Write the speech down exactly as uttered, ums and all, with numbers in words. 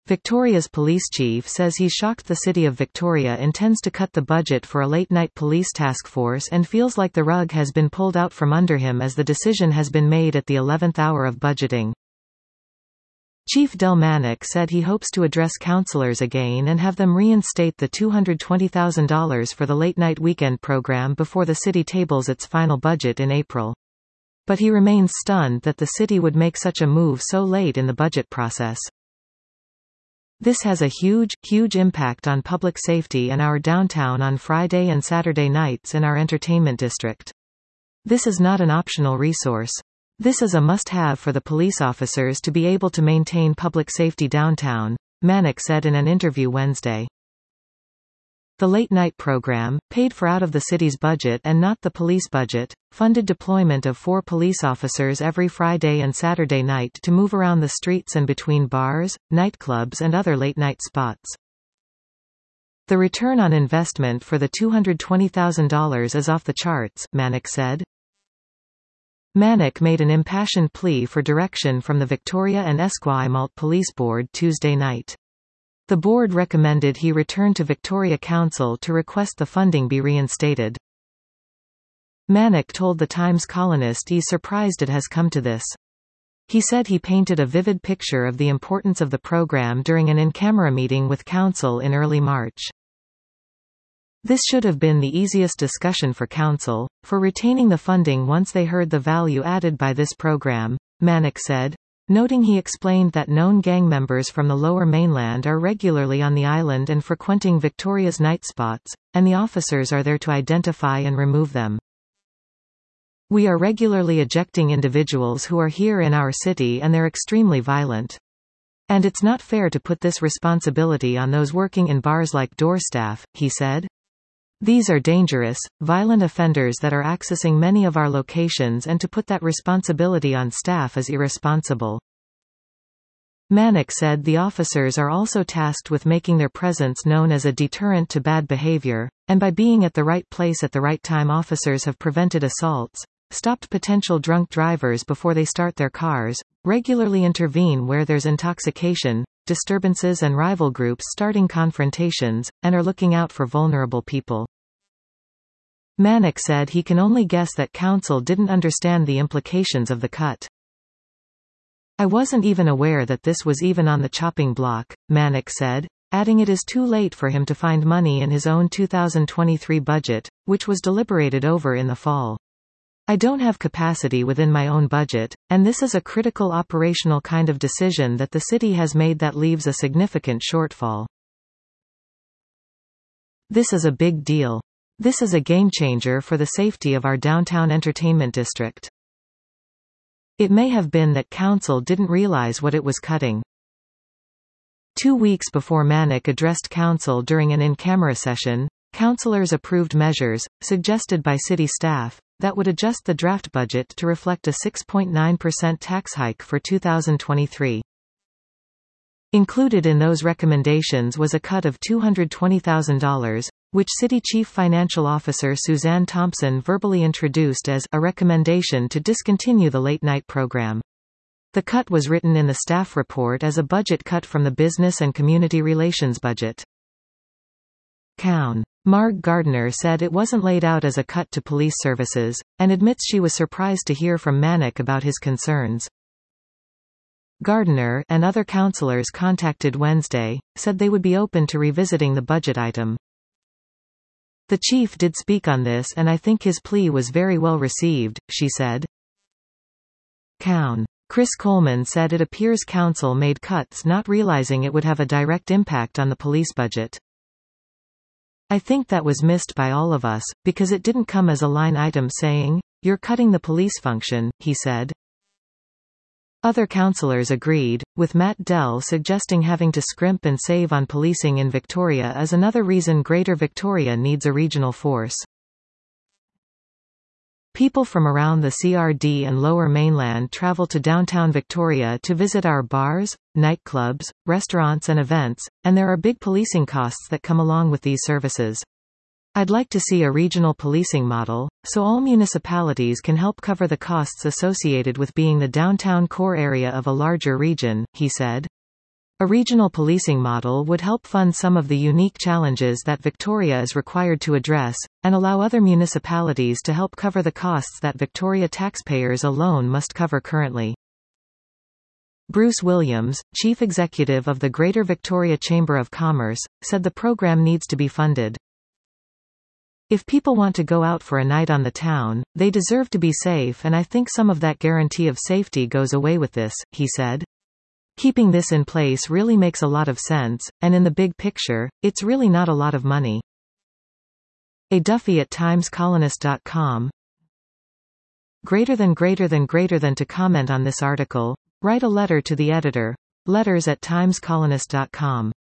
Victoria's police chief says he's shocked the City of Victoria intends to cut the budget for a late-night police task force and feels like the rug has been pulled out from under him as the decision has been made at the eleventh hour of budgeting. Chief Del Manock said he hopes to address councillors again and have them reinstate the two hundred twenty thousand dollars for the late-night weekend program before the city tables its final budget in April. But he remains stunned that the city would make such a move so late in the budget process. This has a huge, huge impact on public safety and our downtown on Friday and Saturday nights in our entertainment district. This is not an optional resource. This is a must-have for the police officers to be able to maintain public safety downtown, Manock said in an interview Wednesday. The late-night program, paid for out of the city's budget and not the police budget, funded deployment of four police officers every Friday and Saturday night to move around the streets and between bars, nightclubs and other late-night spots. The return on investment for the two hundred twenty thousand dollars is off the charts, Manock said. Manock made an impassioned plea for direction from the Victoria and Esquimalt Police Board Tuesday night. The board recommended he return to Victoria Council to request the funding be reinstated. Manock told the Times columnist he's surprised it has come to this. He said he painted a vivid picture of the importance of the program during an in-camera meeting with Council in early March. This should have been the easiest discussion for Council, for retaining the funding once they heard the value added by this program, Manock said, noting he explained that known gang members from the Lower Mainland are regularly on the island and frequenting Victoria's night spots, and the officers are there to identify and remove them. We are regularly ejecting individuals who are here in our city and they're extremely violent. And it's not fair to put this responsibility on those working in bars like door staff, he said. These are dangerous, violent offenders that are accessing many of our locations, and to put that responsibility on staff is irresponsible. Manock said the officers are also tasked with making their presence known as a deterrent to bad behavior, and by being at the right place at the right time officers have prevented assaults, stopped potential drunk drivers before they start their cars, regularly intervene where there's intoxication, disturbances and rival groups starting confrontations, and are looking out for vulnerable people. Manock said he can only guess that Council didn't understand the implications of the cut. I wasn't even aware that this was even on the chopping block, Manock said, adding it is too late for him to find money in his own two thousand twenty-three budget, which was deliberated over in the fall. I don't have capacity within my own budget, and this is a critical operational kind of decision that the city has made that leaves a significant shortfall. This is a big deal. This is a game-changer for the safety of our downtown entertainment district. It may have been that Council didn't realize what it was cutting. Two weeks before Manock addressed Council during an in-camera session, councillors approved measures, suggested by city staff, that would adjust the draft budget to reflect a six point nine percent tax hike for two thousand twenty-three. Included in those recommendations was a cut of two hundred twenty thousand dollars, which City Chief Financial Officer Suzanne Thompson verbally introduced as a recommendation to discontinue the late-night program. The cut was written in the staff report as a budget cut from the Business and Community Relations budget. Cown. Marg Gardiner said it wasn't laid out as a cut to police services, and admits she was surprised to hear from Manock about his concerns. Gardiner, and other councillors contacted Wednesday, said they would be open to revisiting the budget item. The chief did speak on this and I think his plea was very well received, she said. Cown. Chris Coleman said it appears council made cuts not realizing it would have a direct impact on the police budget. I think that was missed by all of us, because it didn't come as a line item saying, "You're cutting the police function," he said. Other councillors agreed, with Matt Dell suggesting having to scrimp and save on policing in Victoria is another reason Greater Victoria needs a regional force. People from around the C R D and Lower Mainland travel to downtown Victoria to visit our bars, nightclubs, restaurants and events, and there are big policing costs that come along with these services. I'd like to see a regional policing model, so all municipalities can help cover the costs associated with being the downtown core area of a larger region, he said. A regional policing model would help fund some of the unique challenges that Victoria is required to address, and allow other municipalities to help cover the costs that Victoria taxpayers alone must cover currently. Bruce Williams, chief executive of the Greater Victoria Chamber of Commerce, said the program needs to be funded. If people want to go out for a night on the town, they deserve to be safe, and I think some of that guarantee of safety goes away with this, he said. Keeping this in place really makes a lot of sense, and in the big picture, it's really not a lot of money. A Duffy at times colonist dot com. Greater than greater than greater than to comment on this article, write a letter to the editor. Letters at times colonist dot com.